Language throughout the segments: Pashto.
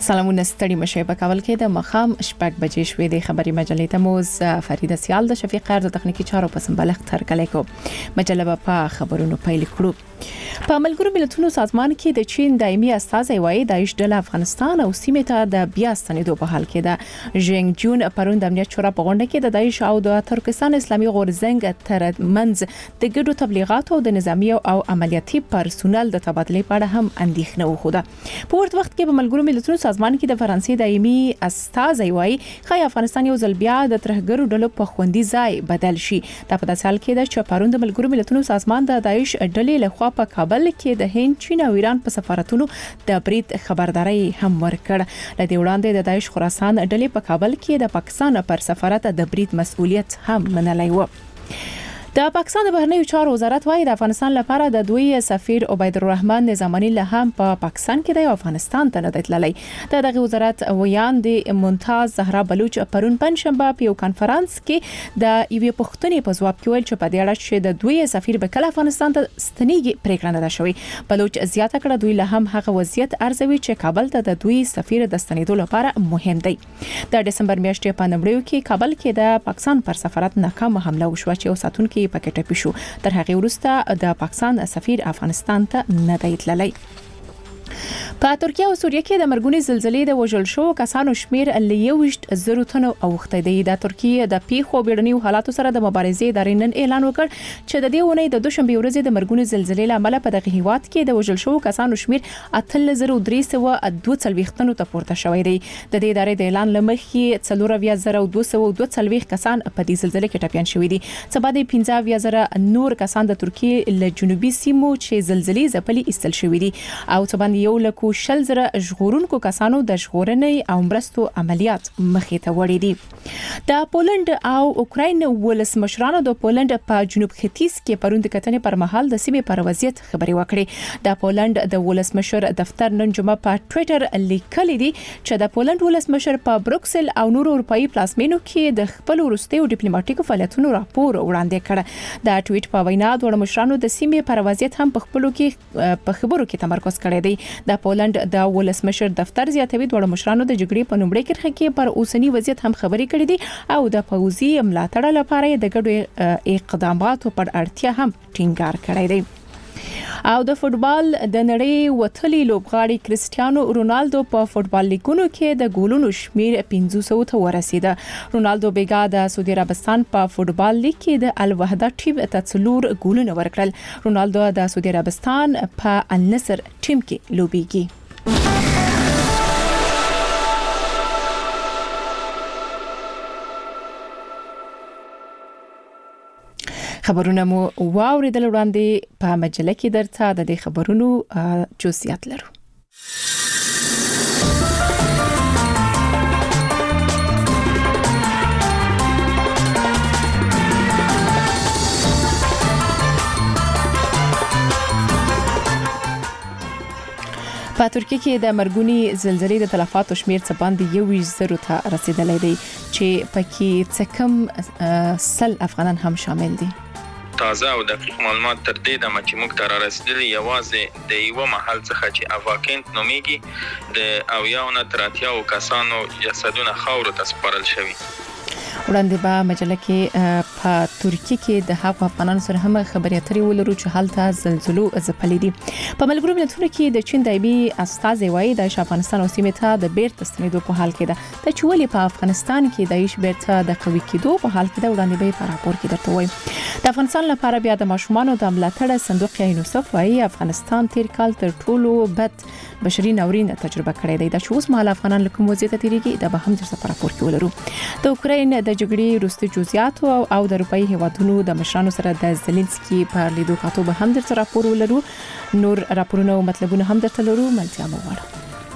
سلامونه ستړي مشه په کابل کې د مخام شپږ بجې شوې د خبري مجلې ته موز فرید سیال د شفیق قرض تخنیکی چارو په سمبالغ تر کله کو مجله په خبرونو پیل کړو په ملګرو ملتونو سازمان کې د چین دایمي استازی وایي د ایشډل افغانستان او سیمه ته د بیا ستنېدو په حال کې ده ژنګ جون پرون د امنیت شورا په غونډه کې د داعش او د ترکستان اسلامي غورځنګ ترمنځ د ګډو تبلیغاتو د نظامی او عملیاتي پرسونل د تبادلې په اړه هم اندېښنه وخوده په ورته وخت کې په ملګرو ملتونو سازمان کې د فرانسې دایمي استازی وایي خای افغانستان یو ځل بیا د ترهګرو ډلو په خوندي ځای بدل شي دا په داسې حال کې ده چې پرون د ملګرو ملتونو سازمان د داعش ډلې لخوا په کابل کې د هند چین او ایران په سفارتونو د برید خبرداري هم ورکړ لدې وړاندې د داعش خراسان ډلې په کابل کې د پاکستان پر سفارت د برید مسؤلیت هم منلی و د پاکستان د بهرنیو چارو وزارت وايي د افغانستان لپاره د دوی سفیر عبید الرحمن نظامانی له هم په پاکستان کې د افغانستان ته نه تللی دغه وزارت ویاند ممتاز زهرا بلوچ پرون پنځشنبه په یو کانفرنس کې د یوې پښتنې په ځواب کې ویل چې په دې اړه چې د دوی سفیر به کله افغانستان ته ستنېږي پریکړه نه ده شوې بلوچ زیاته کړه دوی له هم هغه وضعیت ارزوي چې کابل ته د دوی سفیر د ستنېدو لپاره مهم دی د دسمبر میاشتې په نومبر کې کابل کې د پاکستان پر سفارت ناکامه حمله وشوه چې ساتونکو پکې ټپي شو تر هغه وروسته د پاکستان سفیر افغانستان ته نه دی تللی په ترکیه او سوریه کې د مرګونی زلزلې د وژل شو کسانو شمیر ل 1.0 تنو اوخته دی د ترکیه د پیښو بیړنیو حالاتو سره د مبارزې ادارې نن اعلان وکړ چې د دې ونې د دوشنبه ورځې د مرګونی زلزلې لامل په دغه هیواد کې د وژل شو کسانو شمیر 8322 تنو ته پورته شوی دی د دې ادارې د اعلان لمخې 4222 کسان په دې زلزلې کې ټپيان شوي دي سبا د 15000 نور کسان د ترکیه له جنوبي سیمو چې زلزلې ځپلي استل شوي دي او څه یو لکو شل زره ژغورونکو کسانو د ژغورنې او مرستو عملیات مخې ته وړي دي د پولند او اوکراین ولسمشرانو د پولند په جنوب ختیځ کې پرون د کتنې پر مهال د سیمې پر وضعیت خبري وکړي د پولند د ولسمشر دفتر نن جمعه په ټوئیټر لیکلي دي چې د پولند ولسمشر په بروکسل او نور اروپאי پلازمینو کې د خپل وروستیو ډیپلوماټیکو فعالیتونو راپور وړاندې کړ د ټویټ په وینا د مشرانو د سیمې پر وضعیت هم په خپلو کې په خبرو کې تمرکز کړی دی د پولند د ولسمشر دفتر زیاتوي د مشرانو د جګړې په نومړي کرخه کې پر اوسنی وضعیت هم خبري کړې دي او د پوځي ملاتړ لپاره د ګډو اقداماتو پر اړتیا هم ټینګار کړی دی او د فوتبال د نړۍ وتلي لوبغاړي کریسټیانو رونالدو په فوتبال لیګونو کې د ګولونو شمیر 500 ته ورسیده رونالدو بیګا د سعودي عربستان په فوتبال لیګ کې د الوحده ټیم ته څلور ګولونه ورکړل رونالدو د سعودي عربستان په النصر ټیم کې لوبيږي خبرونه مو واوریدل وړاندې په مجله کې درته د دې خبرونو جزئیات لرو په ترکیه کې د مرګونی زلزلې د تلفاتو شمیر څه باندې 1.0 ته رسیدلی دی چې پکې څه کم سل افغانان هم شامل دي تازه او دقیق معلومات تر دې د مچموک تر رسیدلی یوازې د یو محل څخه چې افاکینت نومیږي د او یو نه تر 80 کسانو جسدونه خاورو ته سپارل شوي وړاندې به مجله کې په ترکیه کې د هغو افغانانو سره هم خبري اترې ولرو چې حالت زلزلو ځپلې دي په ملګرو ملتونو کې د چین دایمي استازی وایي د افغانستان او سیمه ته د بیرته ستنېدو په حال کې ده د چولې په افغانستان کې د ایش بیرته د قوي کېدو په حال کې ده وړاندې به په راپور کې درته وایم د افغانستان لپاره بیا د ماشومانو د ملاتړ صندوق یونیسف وایي افغانستان تیر کال تر ټولو بد بشري ناورین تجربه کړې ده چې اوس مهال افغانان له کوم وضعیت تیریږي د به هم درته په راپور کې ولرو د اوکراین د جګړې وروستي جزئیات او د اروپאי هیوادونو د مشرانو سره د زيلنسکي په لیدو کاتو به هم درته راپور ولرو نور راپورونه او مطلبونه هم درته لرو ملتیا مو غواړم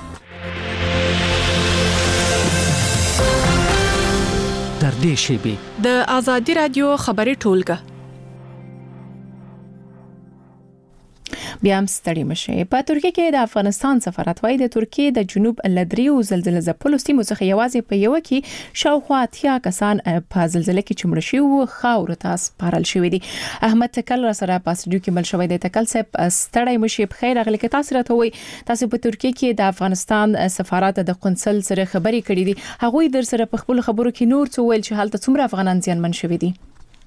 در دې شیبه د ازادي رادیو خبري ټولګه بیا هم ستړي مشه. په ترکیه کې د افغانستان سفارت وايي د ترکیه د جنوب لدریو زلزلې ځپلو سیمو څخه یوازې په یو کې شاوخوا 80 کسان په زلزلې کې چمړ شوي او خاور ته سپارل شوي دي. احمد تکل را سره په استودیو کې مل شوی دی. تکل صاحب ستړي مشه، بخیر اغلی کې تاسو راته وي تاسو په ترکیه کې د افغانستان سفارت د قنصل سره خبري کړې دي، هغه در سره په خپل خبرو کې نور څه ویل چې حالت څومره افغانان زیانمن شوي دي؟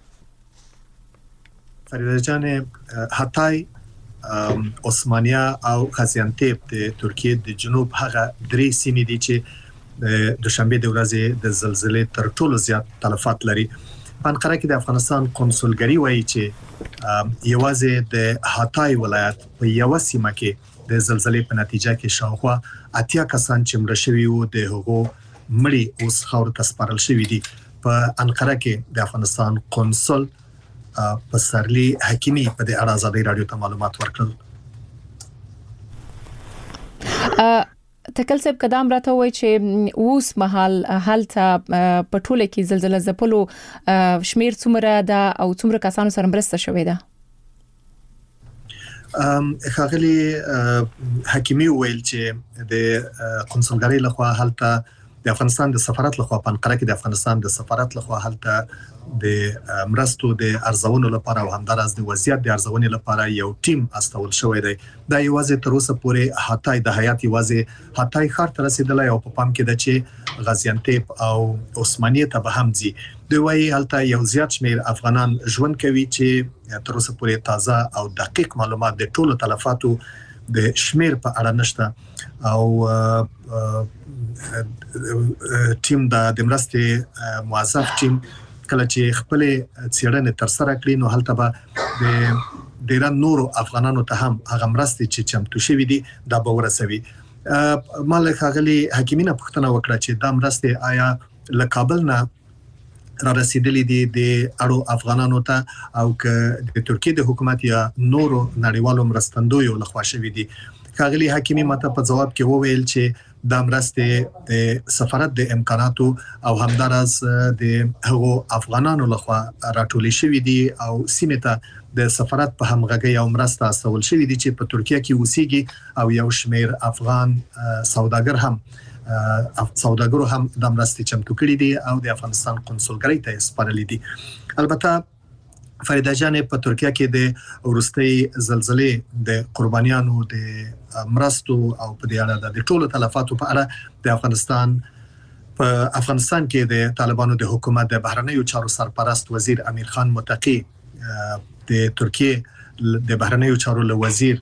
فریده جان، هاتای، عثمانیه او غازیانتیپ د ترکیه د جنوب هغه درې سیمې دي چې د شنبه د ورځې د زلزلې تر ټولو زیات تلفات لري. په انقره کې د افغانستان قونسلګری وایي چې یوازې د هاتای ولایت په یو سیمه کې د زلزلې په نتیجه کې شاوخوا 80 کسان چې مړه شوي وو د هغو مړي اوس خاور ته سپارل شوي دي. په انقره کې د افغانستان قونسل پسرلی حکیمی په دې اړه ازادي رادیو ته معلومات ورکړل. تکل صاحب قدم راته وای چې اوس مهال حالت په ټوله کې زلزلې ځپلو شمیر څومره ده او څومره کسانو سره مرسته شوې ده؟ خاغلی حکیمی ویل چې د قونسلګری لخوا حالت د افغانستان د سفارت لخوا په انقره کې د افغانستان د سفارت لخوا حالت د مرستو د ارزونې لپاره او همدارس د وضعیت د ارزونې لپاره یو ټیم استول شوی دی. دا یوازې تر اوسه پورې هاتای د حیات یوازې هاتای ښار ته رسیدلی او په پام کې ده چې غازیانتیپ او عثمانیه ته به هم ځي. دوی وايي هلته یو زیات شمیر افغانان ژوند کوي چې تر اوسه پورې تازه او دقیق معلومات د ټولو تلفاتو د شمیر په اړه نشته او ټیم د مرستې موظف ټیم کله چې خپل څېړنې تر سره کړي نو هلته به د ډیر نورو افغانانو ته هم هغه مرستې چې چمتو شوي دي دا به ورسوي. مالک غلي حکیمینه پوښتنه وکړه چې دا مرستې آیا له کابل نه را رسیدلې دي د اړو افغانانو ته او که د ترکیه د حکومت یا نورو نړیوالو مرستندویو لخوا شوي دي. غلي حکیمی ماته په جواب کې وویل چې دا مرستې د سفارت د امکاناتو او همدارس د هغو افغانانو لخوا راټولې شوي دي او سیمه ته د سفارت په همغږي او مرسته استول شوي دي چې په ترکیه کې اوسېږي او یو شمیر افغان سوداګرو هم د مرستې چمتو کړي دي او د افغانستان قونسلګری ته سپارلې دي. البته فریده جان، په ترکیه کې د ورستۍ زلزلې د قربانیانو د مرستو او په دې اړه د ټولو تلفاتو په اړه د افغانستان کې د طالبانو د حکومت د بهرنیو چارو سرپرست وزیر امیر خان متقی د ترکیه د بهرنیو چارو له وزیر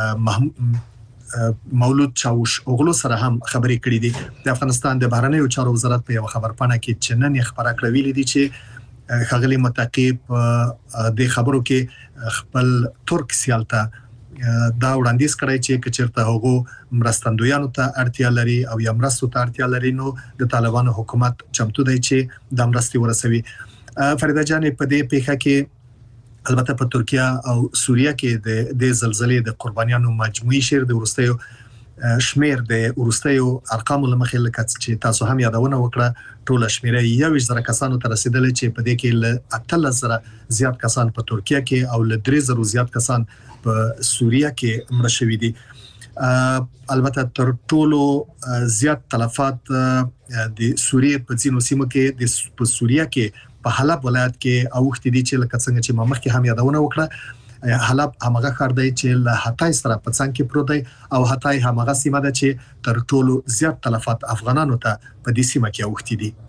مولود چاوش اوغلو سره هم خبرې کړې دي. د افغانستان د بهرنیو چارو وزارت په یو خبرپاڼه کې چې نن خبره کړې دي چې خغلی متقی د خبرو کې خپل ترک سیالته دا وړاندیز کړی چې کچرته هغه مرستندویانو ته اړتیا لري او یا مرستو ته اړتیا لري نو د طالبانو حکومت چمتو دی چې د مرستې ورسوي. فریده جان، په دې پیښه کې البته په ترکیه او سوریه کې د زلزلې د قربانیانو مجموعي شمیر د ورستیو شمیر د ورستیو ارقام لمخې لکه چې تاسو هم یادونه وکړه ټول شمیره 1,000 کسانو ته رسیدل چې په دې کې له 18,000 زیات کسان په ترکیه کې او له 3,000 زیات کسان په سوریه کې مړه شوي دي. البته تر ټولو زیات تلفات د سوریه په ځینو سیمو کې په سوریه کې په حلب ولایت کې اوښتې دي چې لکه څنګه چې ما مخکې هم یادونه وکړه حلب همغه ښار دی چې له هاتای سره په څنګ کې پروت دی او هاتای همغه سیمه ده چې تر ټولو زیات تلفات افغانانو ته په دې سیمه کې اوښتې دي.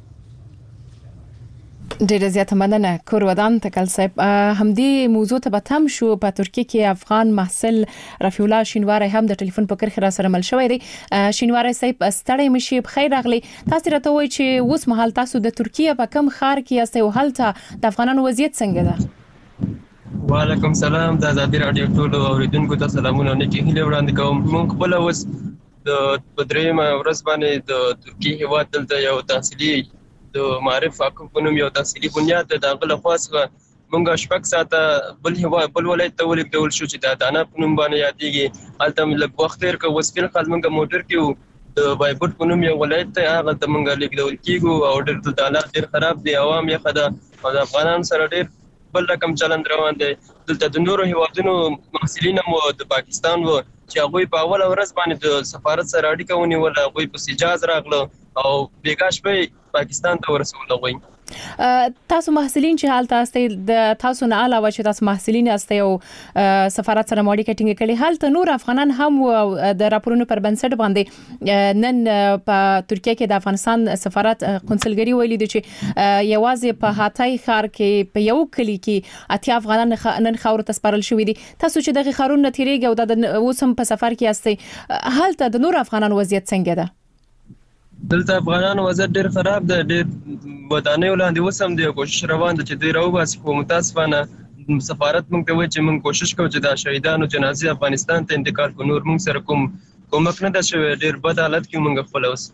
ډېر زیات مننه کور ودان تکل صاحب. همدې موضوع ته به تم شو. په ترکیه کې افغان محصل رفیع الله شینواری هم د ټلیفون په کرخه را سره مل شوی دی. شینواری صاحب ستړی مشي، بخیر راغلی. تاسو راته وایئ چې اوس مهال تاسو د ترکیه په کوم ښار کې یاست او هلته د افغانانو وضعیت څنګه ده؟ وعلیکم سلام. د ازادي رادیو ټولو اوریدونکو ته سلامونه او نیکې هیلې وړاندې کوم. موږ خپل اوس د درېیمه ورځ باندې د ترکیه هیواد دلته یو تحصیلي د معرف حکم په نوم یو تحصیلي بنیاد د هغه لخوا څخه موږ شپږ ساعته بل ولایت ته ولېږدول شو چې د دانا په نوم باندې یادېږي. هلته لږ وخت تېر کړ. اوس فلحال موږ موټر کې د بایبوټ په نوم یو ولایت ته هغه ته موږ لېږدول کېږو او ډېر د حالات ډېر خراب دي. عوام یې ښه ده او د افغانانو سره ډېر بل رقم چلند روان دی. دلته د نورو هیوادونو محصلین مو د پاکستان وو چې هغه په اول ورځ باندې د سفارت سره اړیکه ونیول، هغه په اجازه راغله او بیګاش په پاکستان ته ورسول غوي. تاسو محصلین چې حالت استئ د تاسو نه علاوه چې تاسو محصلین استئ او سفارت سره ماړی کټینګ کړي، حالت نور افغانان هم د راپورونو پر بنسټ باندې نن په ترکیه کې د افغانستان سفارت قونسلګری ویلي دي چې یوازې په هاتای ښار کې په یو کلی کې اتیا افغانان نن خاور ته سپارل شوې دي. تاسو چې دغه خارون نتیریږي او د اوسم په سفر کې استئ، حالت د نور افغانان وضعیت څنګه ده؟ دلته افغانانو وضعیت ډیر خراب ده، ډیر ودانې ولاندې وسم دی، کوشش روان ده چې دوی راوباسي، خو متاسفانه سفارت موږ ته وایي چې موږ کوشش کوو چې د شهیدانو جنازې افغانستان ته انتقال کړو، نور موږ سره کوم کومک نه ده شوی، ډیر بد حالت کې موږ خپل اوس.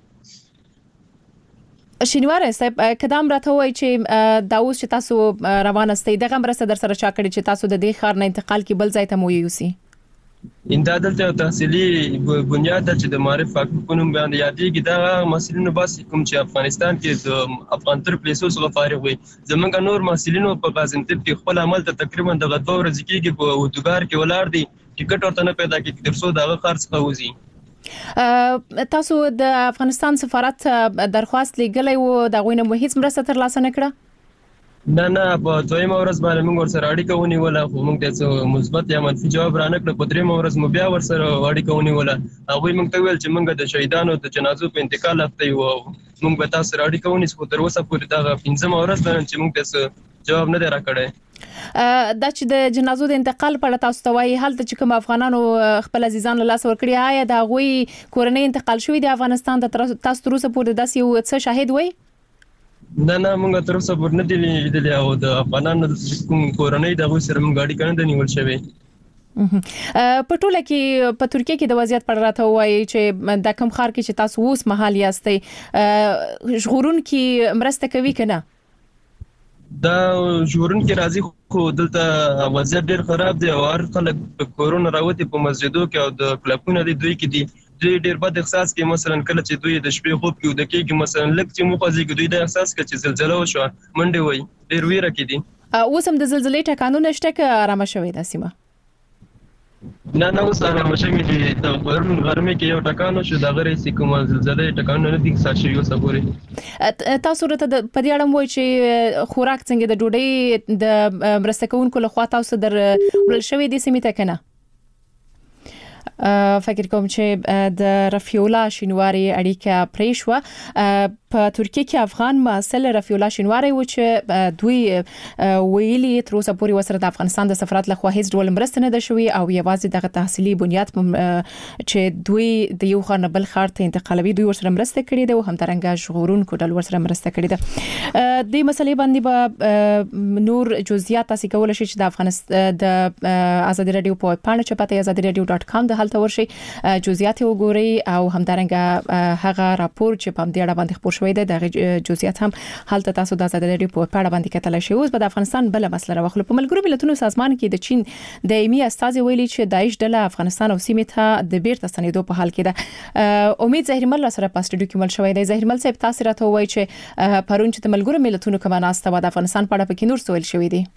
شینواره صاحب کدام راته وای چې دا اوس چې تاسو روان استئ دغه مرسته در سره چا کړی چې تاسو د دې خار نه انتقال کې بل ځای ته مو یوسي؟ انده دلته تحصیلي بنیاد چې د معرف فاکتونو باندې یادېږي، دا مسلمانانو بس کوم چې افغانستان کې د افغان تر پلیسو څخه فارغ وي. زمونږ نور مسلمانانو په غازنټب کې خپل عمل ته تقریبا د 2 ورځې کېږي په ودوګار کې ولار دي، ټیکټ ورته نه پیدا کېږي ترڅو دغه خرڅ کوزي. تاسو د افغانستان سفارت درخواست لګلې وو، دا غوینه مو هیڅ مرسته ترلاسه نه کړه؟ نه په دویمه ورځ باندې موږ ورسره اړیکه ونیوله، خو موږ ته څه مثبت یا منفي جواب رانکړ. په دریمه ورځ مو بیا ورسره اړیکه ونیوله، هغه موږ ته ویل چې موږ د شهیدانو د جنازو په انتقال هفته یو موږ به تاسو سره اړیکه ونیسو، تر اوسه پورې دا 15مه ورځ ده چې موږ ته جواب نه دی راکړی. دا چې د جنازو د انتقال په اړه تاسو ته وایي، حالت چې کوم افغانانو خپل عزیزان له لاس ورکړي، آیا دا غوي کورنۍ انتقال شوی د افغانستان د تاسو تر اوسه پورې داسې یو څه شاهد وای؟ نه موږ تر اوسه پورې نه دي لیدلي، او د افغانانو کوم کورنۍ دغه سره موږ اړیکه نه نیول شوی. په ټوله کې په ترکیه کې د وضعیت پر راته وایي چې د کوم خار کې چې تاسو اوس مهال یاستئ ژغورون کې مرسته کوي کنه؟ دا ژغورون کې راځي، خو دلته وضعیت ډیر خراب دی او هر خلک کورونه راوتی په مسجدو کې او د کلبونو د دوی کې دي. دوی ډیر بد احساس کوي، مثلا کله چې دوی د شپې خوب کې د کېږي، مثلا لکه چې مخازي کې دوی د احساس کوي چې زلزلہ وشو، منډه وای، ډیر ویره کې دي. اوس هم د زلزلې ټکانونه نشته که آرامه شوې ده سیمه؟ نه اوس آرامه شوې دي. د غرمې کې یو ټکان شو، د غره سې کومه زلزلې ټکانونه نه دي احساس شوي اوسه پورې. تاسو ته په دې اړه وایي چې خوراک څنګه د ډوډۍ د مرسته کوونکو لخوا تاسو در ورل شوې دي سیمې ته کنه؟ فکر کوم چې د رفیع الله شینواری اړیکه پرې شو. په ترکیه کې افغان مسل رفیع الله شینواری و چې دوی ویلي تر اوسه پورې وسره د افغانستان د سفارت لخوا هیڅ ډول مرسته نه ده شوې او یوازې دغه تحصیلي بنیاد چې دوی د یو خار نه بل خار ته انتقالوي دوی ورسره مرسته کړې ده او همدارنګه ژغورونکو ډول ورسره مرسته کړې ده. د مسلې باندې به نور جزئیات تاسو کولای شئ چې د افغانستان د آزادي رادیو په پاڼه چې پته azadiradio.com د حالت ورشي جزئیات وګورئ او همدارنګه هغه راپور چې په دې اړه باندې خبر شوی دی د جزئیات هم حالت تاسو د آزادي رادیو په پاڼه باندې کتلای شئ. اوس په افغانستان بل مسله راوخلو. په ملګرو ملتونو سازمان کې د چین دایمي استازي ویلي چې داعش ډله افغانستان او سیمې ته د بیرته ستنېدو په حال کې ده. امید زهرمل سره په سټډیو کې مل شوی دی. زهرمل صاحب تاسو راته وایي چې پرون چې د ملګرو ملتونو کومه ناسته د افغانستان په اړه پکې نور سوال شوی دی؟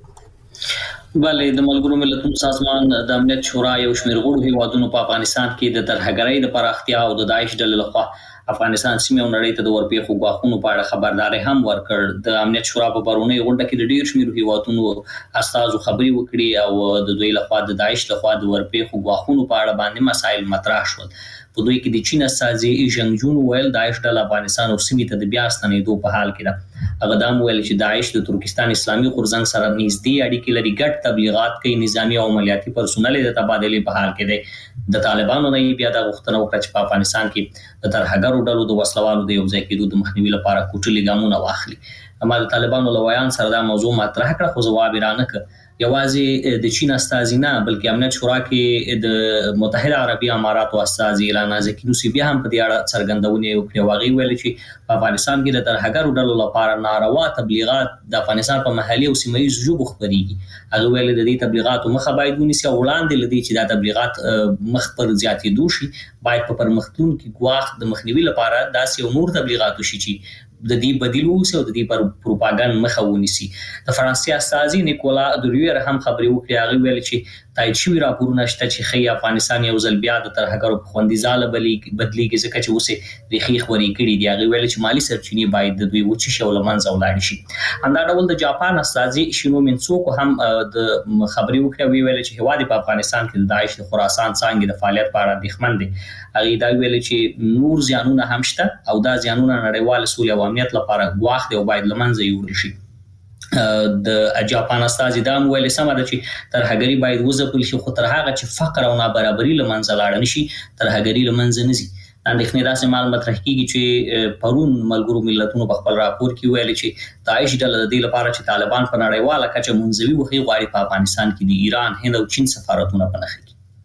بله، د ملګرو ملتونو سازمان د امنیت شورا یو شمېر غړو هیوادونو په افغانستان کې د ترهګرۍ د پراختیا او د داعش ډلې لخوا افغانستان سیمه او نړۍ ته د ورپېښو غواخونو په اړه خبرداري هم ورکړ. د امنیت شورا په پرونی غونډه کې د ډیر شمېر هیوادونو استازو خبري وکړي او د دوی لخوا د داعش لخوا د ورپېښو غواخونو په اړه باندې مسایل مطرح شول. په دوی کې د چین استازي ژنګجون ویل داعش ډله افغانستان او سیمې ته د بیا ستنېدو په حال کې ده. هغه دا ویل چې داعش د ترکستان اسلامي غورځنګ سره نږدې اړیکې لري، ګډ تبلیغات کوي، نظامی او عملیاتي پرسونل د تبادلې په حال کې دي. د طالبانو نه بیا د غوښتنه وکړه چې په افغانستان کې د ترهګرو ډلو د وسلوالو د یو ځای کېدو د مخنیوي لپاره کوټلي ګامونه واخلي. اما د طالبانو له ویان سره دا موضوع مطرح کړه خو ځواب یې رانکړ. یوازې د چین استازي نه بلکې امنیت شورا کې د متحده عربي اماراتو استازي اعلان ازکی نوسی بیا هم په دې اړه څرګندونه وکړه. واغې ویل چې په افغانستان کې د ترهګرو ډلو لپاره ناروا تبلیغات د افغانستان په محلي او سیمه ییزو ژبو خپرېږي. هغه ویل د دې تبلیغاتو مخه باید ونیسي او وړاندې لدی چې دا تبلیغات مخ پر زیاتېدو شي، باید په پرمختلونکو ګواښ د مخنیوي لپاره داسې نور تبلیغات وشي چې د دې بدیل اوسه او د دې پر پروپاګاندا مخه ونیسي. د فرانسې استازي نیکولا دوریور هم خبري وکړي، هغه ویل چې تایید شوی راپورونه شته چې خي افغانستان یو ځل بیا د ترهګرو په خوندیزاله بدلیږي ځکه چې اوسه د خي خوري کړي دی. هغه ویل چې مالی سرچینې باید د دوی وچی شو لمنځه ولاړ شي. همدا ډول د جاپان استازي شینو منسوکو هم د خبري وکړه، ویل چې هوادي په افغانستان کې د داعش د خراسان څنګه د فعالیت په اړه اندېښمن دي. هغه دا ویل چې نور زیانونه هم شته او دا زیانونه نړیوال سولې او امنیت لپاره ګواښ دي او باید لمنځه یوړل شي. د جاپان استازي دا ویل سم ده چې ترهګری باید وځپل شي، خو تر هغه چې فقر او نابرابري لمنځه لاړ نشي ترهګری لمنځه نزي. اندېښنې داسې معلومات مطرح کیږي چې پرون ملګرو ملتونو په خپل راپور کې ویل چې داعش ډله د دې لپاره چې طالبان په نړیواله کچه منځوي وخی غواړي په افغانستان کې د ایران، هند او چین سفارتونه پنهخي.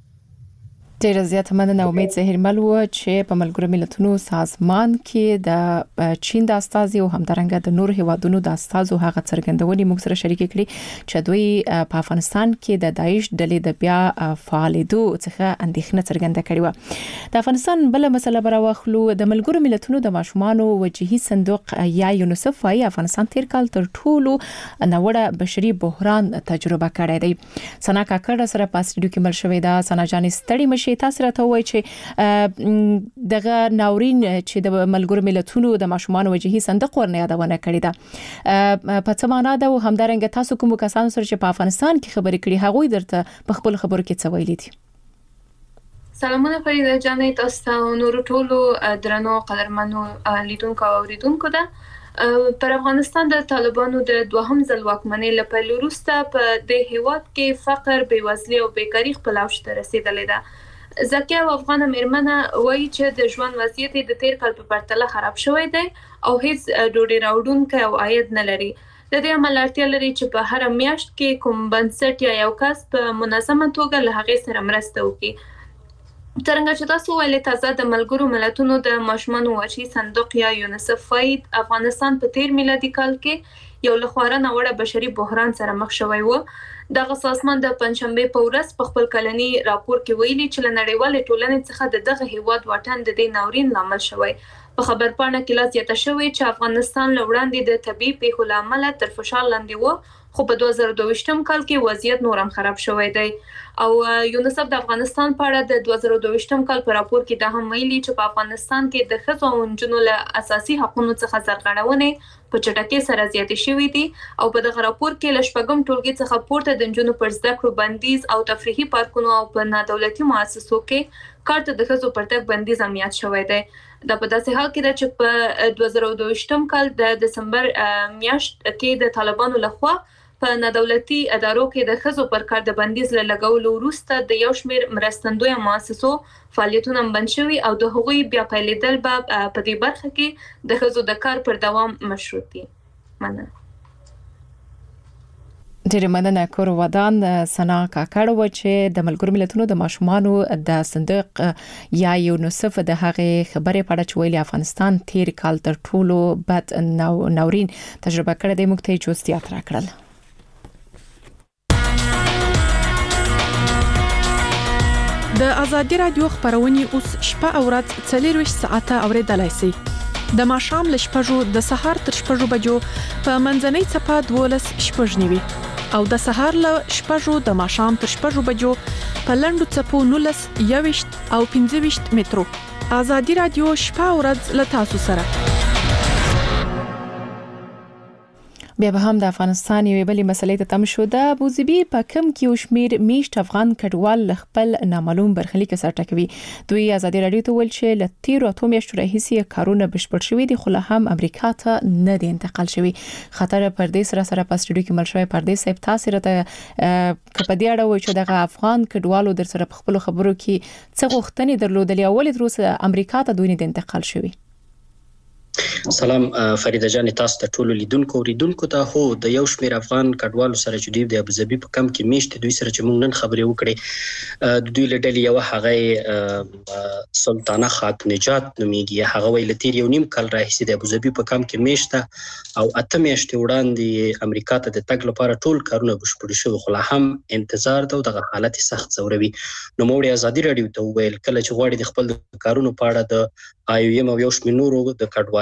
ډیر زیات مننه. امید زهرمل و چې په ملګرو ملتونو سازمان کې د چین د استازي او همدارنګه د نور هیوادونو د استازو هغه څرګندونې موږ سره شریک کړي چې دوی په افغانستان کې د داعش ډلې د بیا فعالیدو څخه اندېښنه څرګنده کړې و. د افغانستان بل مسله براوخلو د ملګرو ملتونو د ماشومانو وجهي صندوق یا یونیسف وايي افغانستان تیر کال تر ټولو نوړه بشري بحران تجربه کړی دی. سنا کاکړ سره پاسټیډو کې مل شوې ده. سنا جان ستړي مشه تاسو راته وایي چې دغه ناورین چې د ملګرو ملتونو د ماشومان وجهي صندوق ورنه یادونه کړې ده په څه معنا ده او همدارنګه تاسو کوم کسان سره چې په افغانستان کې خبرې کړي هغه درته په خپل خبرو کې څه ویلي دي؟ سلامونه فریده جانې، تاسو ته نور ټولو درنو قدرمنو لیدونکو او اوریدونکو ده. پر افغانستان د طالبانو د دوهم ځل واکمنۍ لپاره وروسته په د هیواد کې فقر، بیوزلي او بیکاری خپل اوج ته رسیدلې ده. زکیه او افغان میرمنه وایي چې د ژوند وضعیت د تیر کال په پرتله خراب شوی دی او هیڅ ډوډۍ راوړونکی او عاید نه لري. د دې عمل اړتیا لري چې په هر میاشت کې کوم بنسټ یا یو کس په منظمه توګه له هغې سره مرسته وکړي. څنګه چې تاسو ویلي، تازه د ملګرو ملتونو د ماشومانو وجهي صندوق یا یونیسف وايي افغانستان په تیر میلادي کال کې یو لخواره نوړه بشري بحران سره مخ شوی و. دغه سازمان د پنځشنبه په ورځ په خپل کلني راپور کې ویلي چې له نړیوالې ټولنې څخه دغه هیواد واټن د دې ناورین لامل شوی. په خبرپاڼه کې لا زیاته شوی چې افغانستان له وړاندې د طبي پیښو لامل تر فشار لاندې و، خو په 2022 کال کې وضعیت نورم خراب شوی دی. او یونیسف د افغانستان په اړه د 2022 کال په راپور کې دا هم ویلي چې په افغانستان کې د ښځو او نجونو له اساسي حقوقو څخه سرغړونې په چټکۍ سره زیاتې شوې دي. او په دغه راپور کې له شپږم ټولګي څخه پورته د نجونو پر زده کړو بندیز او تفریحي پارکونو او په نادولتي مؤسسو کې کار ته د ښځو پر تګ بندیز عملیات شوی دی. دا په داسې حال کې ده چې په 2022 کال د دسمبر میاشت کې د طالبانو لخوا په نادولتي ادارو کې د ښځو پر کار د بندیز له لګولو وروسته د یو شمېر مرستندویه مؤسسو فعالیتونه بند شوي او د هغوی بیا پیلېدل به په دې برخه کې د ښځو د کار پر دوام مشروط دي. مننه. ډېر مننه. کور ودان سنا کاکړ و چې د ملګرو ملتونو د ماشومانو د صندوق یا یونیسف د هغې خبرې په اړه چې ویلي افغانستان تیر کال تر ټولو بد ناورین تجربه کړی دی. موږ ته یې جزئیات راکړل. د ازادي رادیو خبرونه اوس شپه او ورځ 24 ساعته اوریدلای شئ. د ماښام ل شپږو د سهار تر شپږو بجو په منځنۍ صفه 12 شپږنیوي او د سهار ل شپږو د ماښام تر شپږو بجو په لندو صفو 19 21 او 25 مترو. ازادي رادیو شپه او ورځ ل تاسو سره. بیا به هم د افغانستان یوې بلې مسلې ته تم شو. د ابوظبي په کم کې یو شمېر میشت افغان کډوال خپل نامعلوم برخلیک سره ټکوي. دوی ازادي رادیو ته ویل چې له تیرو 8 میاشتو راهیسې کارونه بشپړ شوي دي، خو له هم امریکا ته نه دي انتقال شوي. خطر پردیس سره پاسټیډو کې مل شوی پردیس صاحب تاسو راته کپدې اړه وایي چې دغه افغان کډوالو در سره په خپل خبرو کې څه غوښتنې درلودلې او ولې تر اوسه امریکا ته دوی نه انتقال شوي؟ سلام فریده جان، تاسو ته ټول لیدونکو ته هو د یو شمېر افغان کډوالو سره چې د ابوظبي په کم کې میشت دوی سره چې موږ نن خبرې وکړې د دوی له ډلې یو هغه سلطانه خاتون نجات نومیږي. هغه ویل تیر یو نیم کال راهیسې د ابوظبي په کم کې میشته او 8 میاشتې وړاندې امریکا ته د تګ لپاره ټول کارونه بشپړ شوي، خو لا هم انتظار ده او دغه حالت سخت ځوروي. نو موږ ازادي رادیو ته ویل کله چې غواړي د خپل کارونو په اړه د IOM او یو شمېر نورو د کډوالۍ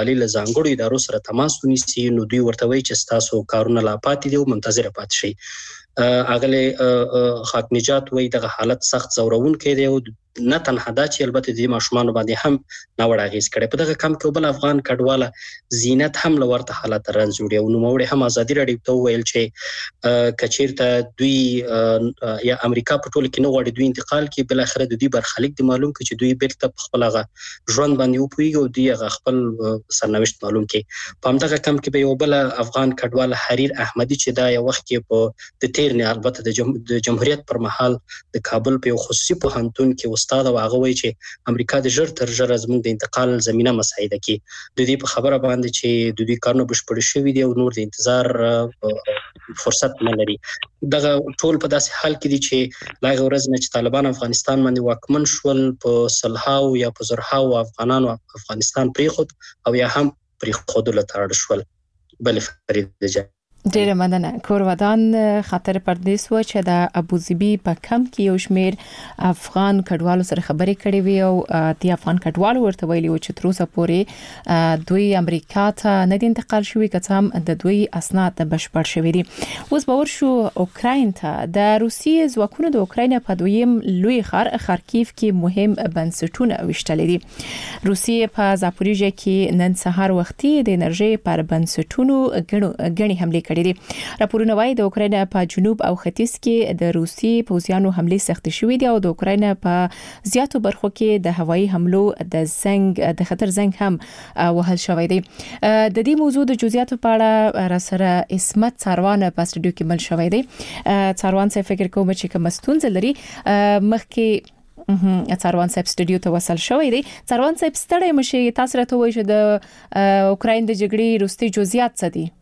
والي له ځانګړو ادارو سره تماس ونیسي نو دوی ورته وایي چې تاسو کارونه لا پاتې دي او منتظر پاتې شي. اغله خاک نجات وایي دغه حالت سخت زورون کې دی او نه تنها دا چې البته د ماشومان باندې هم ناوړه اغیز کړي. په دغه کم کې بل افغان کډواله زینت هم لورته حالت رنځوړي او نو موړي هم ازادي راډیو ته ویل چې کچیرته دوی یا امریکا په ټول کې نو غواړي دوی انتقال کې بل اخر د دوی برخلیک د معلوم کې چې دوی بیرته خپل غا ژوند باندې وپويږي او دوی خپل سرنوشت معلوم کې. په همدغه کم کې به یو بل افغان کډواله حریر احمدي چې دا یو وخت کې په د تیر نه البته د جمهوریت پر مهال د کابل په خصوصي پوهنتون کې استاد او هغه وایي چې امریکا د ژر تر ژره زموږ د انتقال زمينه مساعده کوي. د دې په خبره باندې چې د دې کارونه بشپړ شوي دي او نور د انتظار فرصت نه لري. دغه ټول په داسې حال کې دي چې لا غوړز نه چې طالبان افغانستان باندې واکمن شول په صلحاو یا په زرهاو افغانانو افغانستان پریخود او یا هم پریخود لته شول. بل فرید جان ډیره مننه. کورودان خاطر پردیس و چې د ابوظبي په کم کې یو شمیر افغان کډوالو سره خبرې کړې وي او د افغان کډوالو ورته ویلي و چې تر اوسه پورې دوی امریکا ته نه دي انتقال شوي که هم د دوی اسناد بشپړ شوي دي. اوس باور شو اوکراین ته د روسیې ځواکونو د اوکراین په دویم لوی ښار خارکیف کې مهم بنسټونه وشتلې دي. روسیې په زاپوریژه کې نن سهار وختي د انرژي پر بنسټونو غني حمله کړې دي. راپورونه وايي د اوکراین په جنوب او ختیځ کې د روسي پوځیانو حمله سخت شوې دي او د اوکراین په زیاتو برخو کې د هوایي حملو د خطر زنګ هم وهل شوې دي. د دې موضوع د جزئیاتو په اړه را سره اسمت څاروان په سټډیو کې مل شوې دي. څاروان څه فکر کوم چې کوم ستونزه لري مخکې څاروان صاحب سټډیو ته وصل شوې دي. څاروان صاحب ستړی مشه تاسو راته وایي چې د اوکراین د جګړې وروستي جزئیات څه دي؟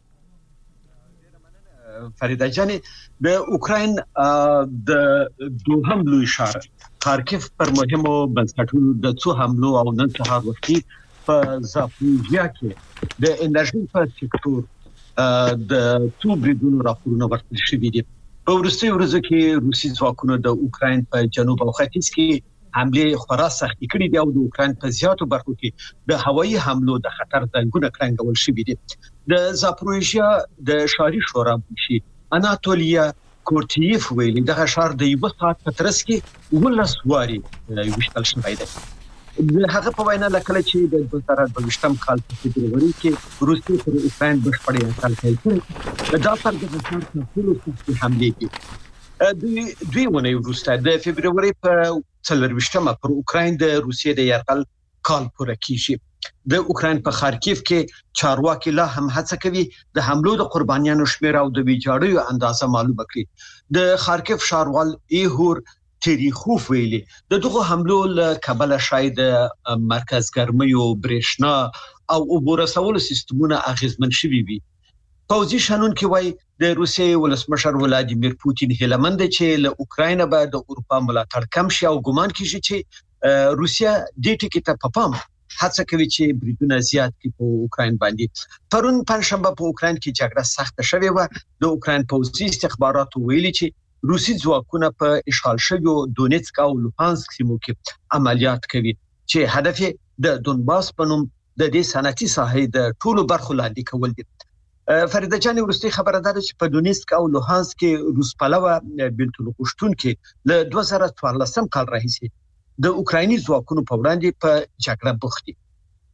فریده جان د اوکراین د دوهم لوی ښار خارکیف پر مهمو بنسټونو د څو حملو او نن سهار وختي په زاپوریژیا کې د انرژي په سکتور د څو بریدونو راپورونه ورکړل شوي دي. په وروستي ورځو کې روسي ځواکونو د اوکراین په جنوب او ختیځ کې حمله خورا سخت کړې دي او د اوکراین په زیاتو برخو کې د هوایي حملو د خطر زنګونه کړنګول شوي دي. د زاپوریژیا د شاري شورا مشي اناتولیا کورتیف ویلي دغه شهر د یو ساعت په ترڅ کې ولس واري وشتل شوی دی. هغه په وینا لکه چې د 2022 کال په فبرवरी کې روسي پر اوکراین بشپړ انتقال کړی دا پر د ټول حمله کې دوی ونه وروسته د فبرवरी په 24مه پر اوکراین د روسیې د یرغل کال پوره کیږي. د اوکراین په خارکیف کې چارواکي لا هم هڅه کوي د حملو د قربانیانو شمیر او د ویجاړیو اندازه معلومه کړي. د خارکیف ښاروال ایهور تریخوف ویلي د دغه حملو له کابل شاید مرکز ګرمیو برېښنا او اوبو رسولو سیستمونه اغیزمن شوي وي. پوځي شنونکي وایي د روسیې ولسمشر ولادیمیر پوتین هیله مند چې له اوکراین به د اروپا ملاتړ کم شي او ګمان کیږي چې روسیا د ټکی ته پام هڅه کوي چې بریدونه زیات کړي په اوکراین باندې. پرون پنځشنبه په اوکراین کې جګړه سخته شوې و. د اوکراین پوځي استخباراتو ویلي چې روسي ځواکونه په اشغال شویو دونیتسک او لوهانسک سیمو کې عملیات کوي چې هدف یې د دونباس په نوم د دې صنعتي ساحې د ټولو برخو لاندې کول دي. فریده جان ورستي خبره ده چې په دونیتسک او لوهانسک کې روس پلوه بنتون پښتون کې له 2014 کال راهیسې د اوکرایني ځواکونو په وړاندې په جګړه بوخت دي.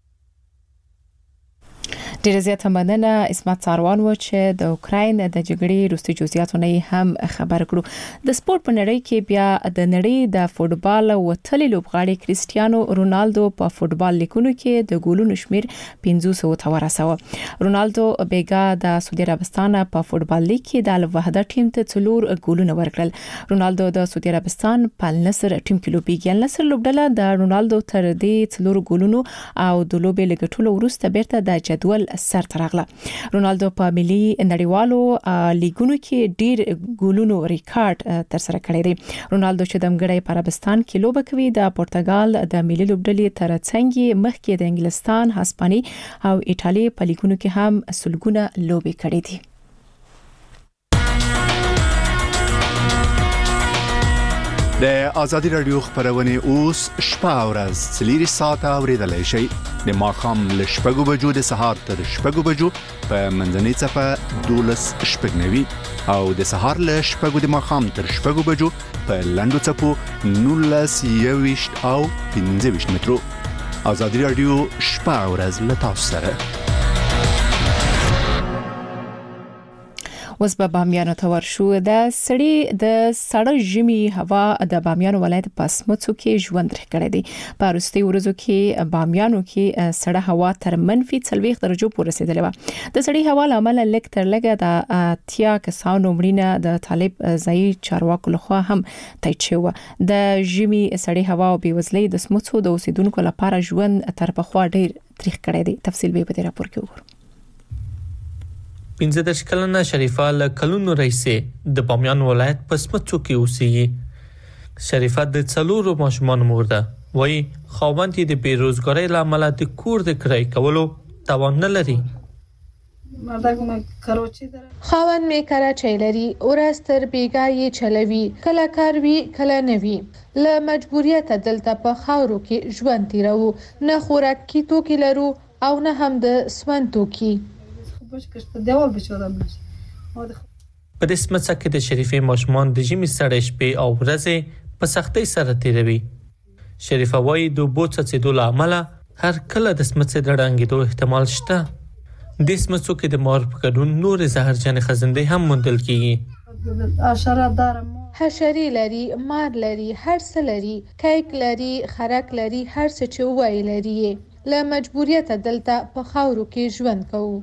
ډیره زیاته مننه اسمت څاروان و چې د اوکراین د جګړې وروستي جزئیاتونه هم خبر کړو. د سپورت په نړۍ کې بیا د نړۍ د فوتبال وتلي لوبغاړي کریسټیانو رونالدو په فوتبال لیکونو کې د ګولونو شمیر 500 ته ورساوه. رونالدو بیګا د سعودي عربستان په فوتبال لیګ کې د الوحده ټیم ته 4 ګولونه ورکړل. رونالدو د سعودي عربستان په النصر ټیم کې لوبیږي. النصر لوبډله د رونالدو تر دې 4 ګولونو او د لوبې لګټلو وروسته بیرته د جدول سر ترغله. رونالدو په ملي نړیوالو لیګونو کې ډیر ګولونو ریکارډ تر سره کړی دی. رونالدو چې د مګړی په عربستان کې لوبه کوي د پرتګال د ملي لوبډلې ترڅنګ مخکې د انګلستان، هسپاني او ایټالیا په لیګونو کې هم سلګونه لوبې کړې دي. د ازادي رادیو خبرونه اوس شپه او ورځ 3 ساعته اوریدلای شئ د ماخام له شپږو بجو د سهار تر شپږو بجو په منځنۍ صفه 12 شپږنوي او د سهار له شپږو د ماخام تر شپږو بجو په لندو صفو 19 او 15 مترو. ازادي رادیو شپه او ورځ له تاسو سره. اوس به بامیانو ته ورشو. د سړه ژمي هوا د بامیانو ولایت په سمڅو کې ژوند کړی دی. په وروستي ورځو کې بامیانو کې سړه هوا تر -40 درجو پورې رسیدلې و. د سړې هوا لامل لږ تر لږه د اتیا کسانو مړینه د طالب ځای چارواکو لخوا هم تایید شوه. د ژمي سړې هوا او بېوزلۍ د سمڅو د اوسیدونکو لپاره ژوند تر پخوا ډیر تریخ کړی دی. تفصیل به په دې راپور کې وګورو. 15 کلنه شریفه له کلونو رئیسه د بامیان ولایت په سمڅو کې اوسېږي. شریفه د څلورو ماشومانو مور ده. وایي خاوند یې د بیروزګارۍ له امله د کور د کرایې کولو توان نه لري. خاوند می کراچۍ لري، ورځ تر بیګا یې چلوي، کله کار وی کله نه وی. له مجبوریت دلته په خاورو کې ژوند تیرو، نه خوراکي توکي لرو او نه هم د سون توکي. په دې سمڅه کې د شریفې ماشومان د ژمي سړې شپې او ورځې په سختۍ سره تیروي. شریفه وايي د اوبو څڅېدو له امله هر کله د سمڅې د ړنګېدو احتمال شته. د سمڅو کې د مار په ګډون نورې زهرجنې خزندې هم موندل کیږي. حشرې لري، مار لري، هر څه لري، کیک لري، خرک لري، هر څه چې وای لري. له مجبوریت دلته په خاورو کې ژوند کوو.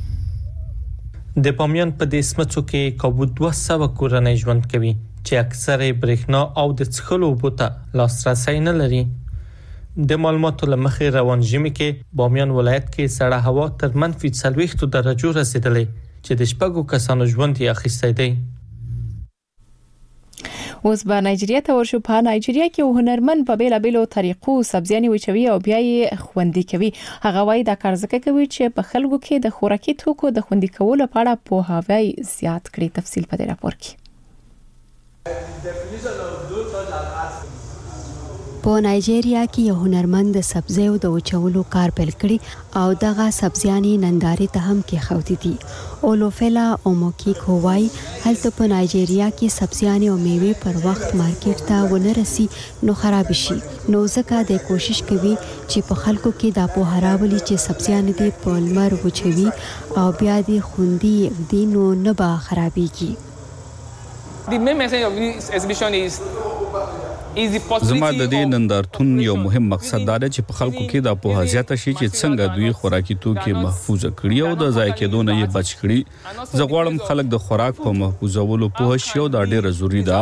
د بامیان په دې سمڅو کې کابو 200 کورنۍ ژوند کوي چې اکثره برېښنا او د څښلو اوبو ته لاسرسی نه لري. د معلوماتو له مخې روان ژمي کې بامیان ولایت کې سړه هوا تر -40 درجو رسیدلې چې د شپږو کسانو ژوند یې اخیستی دی. اوس به نایجیریا ته ورشو. په نایجیریا کې هنرمند په بیلابیلو طریقو سبزیانې وچوي او بیا یې خوندي کوي. هغه وايي دا کار ځکه کوي چې په خلکو کې د خوراکي توکو د خوندي کولو په اړه پوهاوی زیات کړي. تفصیل په دې راپور کې. په نایجیریا کې یو هنرمند د سبزیو د وچولو کار پیل کړی او دغه سبزیانې نندارې ته هم کې خوتی دي. اولوفیلا اوموکیکو وايي هلته په نایجیریا کې سبزیانې او میوې پر وخت مارکیټ ته ونه رسي نو خراب شي. نو ځکه د کوشش کوي چې په خلکو کې دا په هراولي چې سبزیانې دې په لمر وچوي او بیا دې خوندي دي نو نه به خرابېږي. The main message of this exhibition is زما د دې نندارتون یو مهم مقصد دا دی چې په خلکو کې دا پوهه زیاته شي چې څنګه دوی خوراکي توکي محفوظ کړي او د ضایع کېدو نه یې بچ کړي. زه غواړم خلک د خوراک په محفوظولو پوه شي او دا ډېر ضروری ده.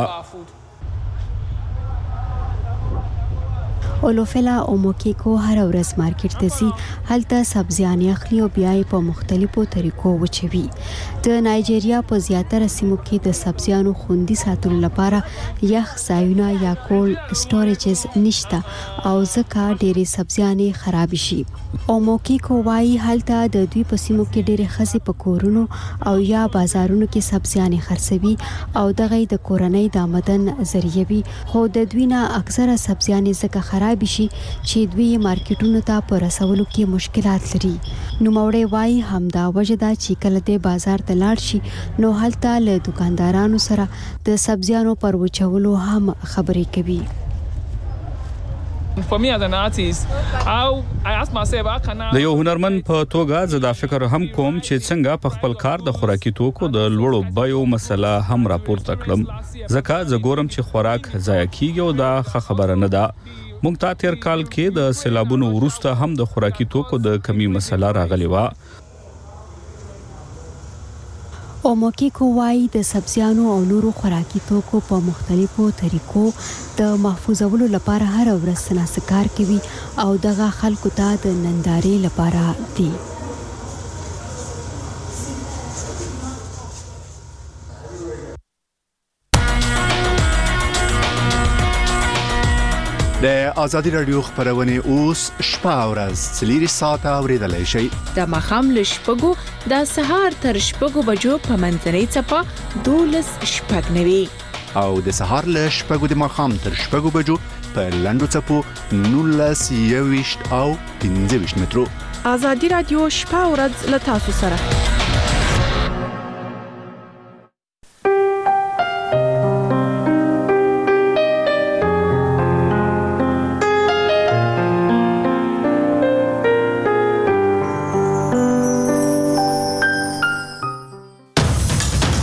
اولوفیلا اوموکیکو هر ورځ مارکیټ ته ځي، هلته سبزیانې اخلي او بیا یې په مختلفو طریقو وچوي. د نایجیریا په زیاتره سیمو کې د سبزیانو خوندي ساتلو لپاره یخ ځایونه یا کولډ سټوریجز نشته او ځکه ډېرې سبزیانې خراب شي. اوموکیکو وايي هلته د دوی په سیمو کې ډېرې ښځې په کورونو او یا بازارونو کې سبزیانې خرڅوي او دغه د کورنۍ د آمدن ذریعہ وي. خو د دوی نه اکثره سبزیانې ځکه خراب شي چې دوی مارکیټونو ته پر رسولو کې مشکلات لري. نو موري وايي همدا وجه دا چې کله د بازار ته لاړ شي نو هلته له دکاندارانو سره د سبزیانو پر وچولو هم خبرې کوي. For me as an artist, I ask myself how can I د یو هنرمند په توګه زه دا فکر هم کوم چې څنګه په خپل کار د خوراکي توکو د لوړو بیو مسله هم راپورته کړم. ځکه زه ګورم چې خوراک ضایع کیږي او دا خبره نه ده. موږ ته تیر کال کې د سیلابونو وروسته هم د خوراکي توکو د کمی مسله راغلی و. اوموکیکو وايي د سبزیانو او نورو خوراکي توکو په مختلفو طریقو د محفوظولو لپاره هر ورځ سناسکار کوي او دغه خلکو ته د نندارې لپاره دي. د ازادي رادیو خبرونه اوس شپه او ورځ 3 ساعته اوریدلای شئ. د ماخام له شپږو د سهار تر شپږو بجو په منځنۍ صفه 12 شپږنوي. او د سهار له 6 د ماخام تر 6 بجو په لندو چپو 19 او 15 مترو. ازادي رادیو شپه او ورځ له تاسو سره.